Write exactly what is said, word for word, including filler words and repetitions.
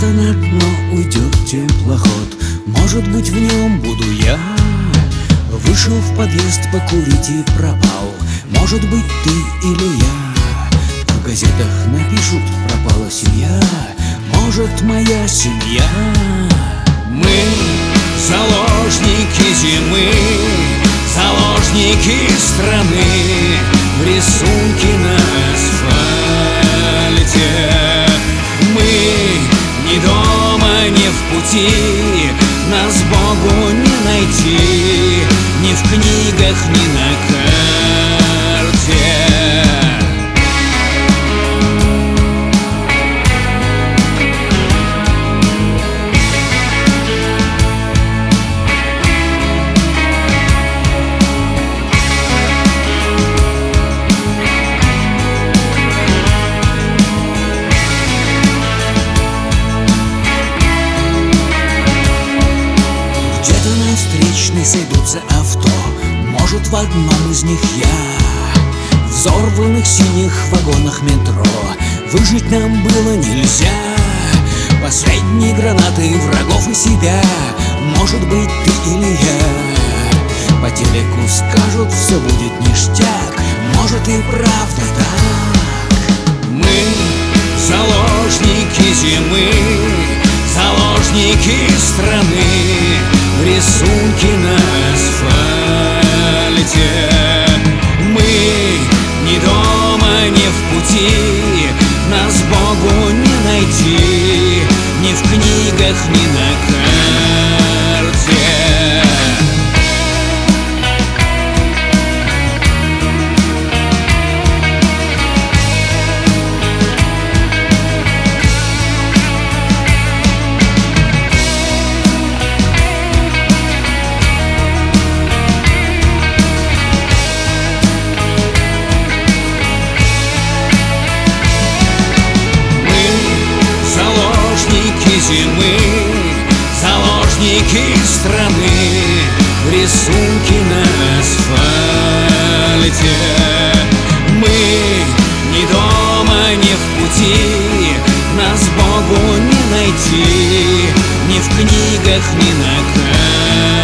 Где-то на дно уйдет теплоход, может быть, в нем буду я. Вышел в подъезд покурить и пропал, может быть, ты или я. В газетах напишут: пропала семья, может, моя семья. Мы заложники зимы, заложники страны, в рисунке на асфальте. Мы ни дома, ни в пути, нас Богу не найти, ни в книгах, ни на карте. Где-то на встречной сойдутся авто, может, в одном из них я. В взорванных синих вагонах метро выжить нам было нельзя. Последние гранаты врагов и себя, может быть, ты или я. По телеку скажут: все будет ништяк, может, и правда так. Мы заложники зимы, заложники страны, в рисунке на асфальте. Мы ни дома, ни в пути, нас Богу не найти, ни в книгах, ни на карте. Зимы, заложники страны, в рисунке на асфальте. Мы ни дома, ни в пути, нас Богу не найти, ни в книгах, ни на карте.